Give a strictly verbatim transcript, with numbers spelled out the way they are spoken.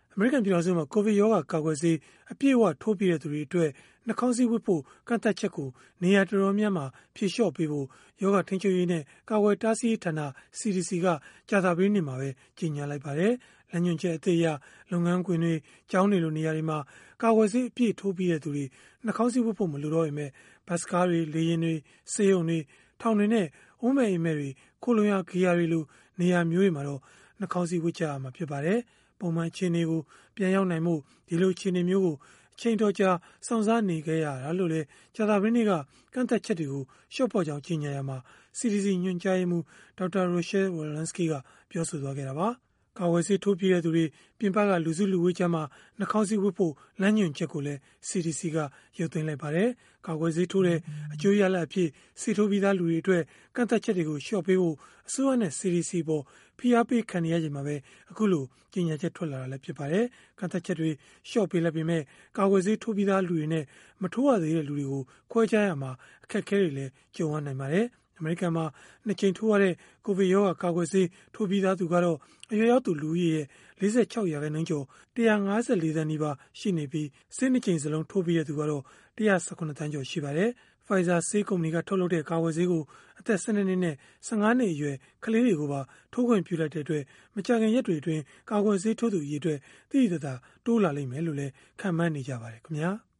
အမေရိကန်ပြည်ထောင်စုမှာ ကိုဗစ်ရောဂါကာကွယ်ဆေးအပြည့်အဝထိုးပြီးတဲ့သူတွေအတွက်နှာခေါင်းစည်းဝတ်ဖို့ကန့်သတ်ချက်ကိုနေရာတော်တော်များများဖြေလျှော့ပေးဖို့ရောဂါထိန်းချုပ်ရေးနဲ့ကာကွယ်တားဆီးရေးဌာန C D C ကကြာသပတေးနေ့မှာပဲကြေညာလိုက်ပါတယ်။လမ်းညွှန်ချက်အသစ်အရလုပ်ငန်းခွင်တွေကျောင်းတွေလိုနေရာတွေမှာကာကွယ်ဆေးအပြည့်ထိုးပြီးတဲ့သူတွေနှာခေါင်းစည်းဝတ်ဖို့မလိုတော့ပေမဲ့ဘတ်စကားတွေလေယာဉ်တွေဆေးရုံတွေထောင်တွေနဲ့အိုးမဲ့အိမ်မဲ့တွေခိုလုံရဂေယာတွေလိုနေရာမျိုးတွေမှာတော့နှာခေါင်းစည်းဝတ်ကြရမှာဖြစ်ပါတယ်။ပုံမှန်အခြေအနေကိုပြန်ရောက်နိုင်မှုဒီလိုအခြေအနေမျိုးကိုအချိန်တော်ကြာစောင့်စားနေခဲ့ရတာလို့လည်းကြာသပတေးနေ့ကကန့်သက်ချက်တွေကိုရှော့ပေါ့ကြောင်းကြေညာရမှာ C D C ညွှန်ကြားရေးမှူးဒေါက်တာ Rochelle Walensky ကပြောဆိုသွားခဲ့တာပါ။ကာဝယ်ဆေးထိုးပြည့်တဲ့သူတွေပြင်ပကလူစုလူဝေးကြမှာနှာခေါင်းစည်းဝတ်ဖို့လမ်းညွှန်ချက်ကိုလည်း C D C ကရုပ်သိမ်းလိုက်ပါတယ်။ကာကွယ်ဆေးထိုးတဲ့အကျိုးရလဒ်အဖြစ်ဆေးထိုးပြီးသားလူတွေအတွက်ကန့်သက်ချက်တွေကိုလျှော့ပေးဖို့အစိုးရနဲ့ C D C ပေါ်ဖိအားပေးခံနေရချိန်မှာပဲအခုလိုကြေညာချက်ထွက်လာတာလည်းဖြစ်ပါတယ်။ကန့်သက်ချက်တွေလျှော့ပေးလိုက်ပေမဲ့ကာကွယ်ဆေးထိုးပြီးသားလူတွေနဲ့မထိုးရသေးတဲ့လူတွေကိုခွဲခြားရမှာအခက်အခဲတွေလည်းကြုံရနိုင်ပါတယ်။အမေရိကန်မှာနှစ်ကြိမ်ထိုးရတဲ့ကိုဗစ်ရောဂါကာကွယ်ဆေးထိုးပြီးသားသူကတော့အရွယ်ရောက်သူလူဦးရေရဲ့၄၆ရာခိုင်နှုန်းကျော်၁၅၄သန်းနီးပါးရှိနေပြီးဆေးနှစ်ကြိမ်စလုံးထိုးပြီးတဲ့သူကတော့၁၁၈သန်းကျော်ရှိပါတယ်။ Pfizer ဆေးကုမ္ပဏီကထုတ်လုပ်တဲ့ကာကွယ်ဆေးကိုအသက်၁၂နှစ်နဲ့၁၅နှစ်အရွယ်ကလေးတွေကိုပါထိုးခွင့်ပြုလိုက်တဲ့အတွက်မကြာခင်ရက်တွေအတွင်းကာကွယ်ဆေးထိုးသူအရေအတွက်သိသိသာသာတိုးလာလိမ့်မယ်လို့လည်းခန့်မှန်းနေကြပါတယ်ခင်ဗျာ။